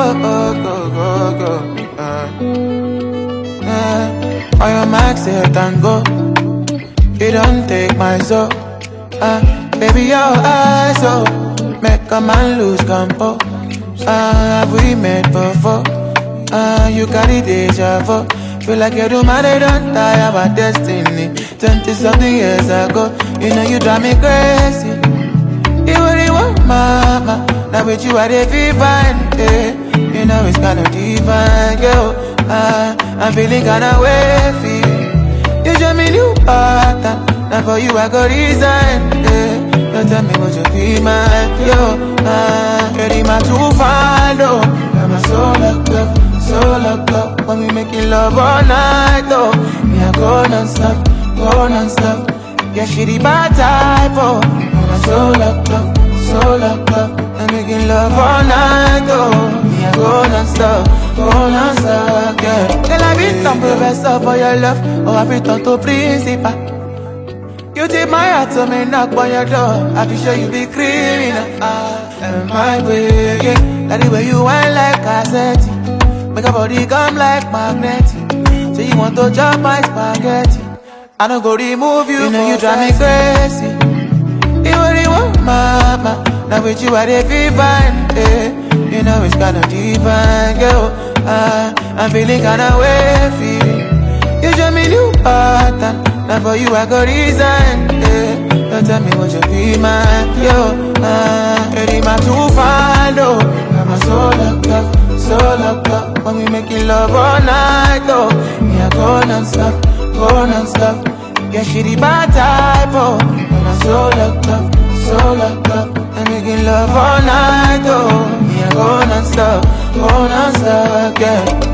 On your mark, set and go. You don't take my soul. Baby, your eyes, oh, make a man lose compo. Have we met before? You carry deja vu. Feel like you're the man, they don't die about destiny. 20-something years ago, you know you drive me crazy. You really want mama, now with you I dey feel fine, eh. You know it's kinda divine, girl. I'm feeling kinda wavy. You show me new pattern, now for you I go resign, eh. Don't tell me what you be mine, yo. Ready my too fine, though. Got my soul locked up, so locked up. When we making love all night, though. Me I go non-stop, go non-stop. Yeah, she the bad type, oh. And I'm so locked up, so locked up. I'm making love all night, oh. Me I go non-stop, yeah. Girl, I be some professor for your love, or I be turn to principal. You take my heart, so me knock on your door. I be sure you be criminal. And my way, yeah. That the way you whine like cassette. Make a body come like magnet. So you want to chop my spaghetti. I don't go remove you. You know you drive me crazy. You really want mama. Now with you I dey feel fine, eh. You know it's kinda divine, girl. I'm feeling kinda wavy. You show me new pattern. Now for you I go resign, eh. Don't tell me what you be mine, yo. Ready my too fine, though. Got my soul locked up, so locked up. When we making love all night, though. Me I go non-stop, go non-stop. Yeah, she the bad type, oh. Got my soul locked up, so locked up. I'm making love all night, though. Me I go non-stop, yeah.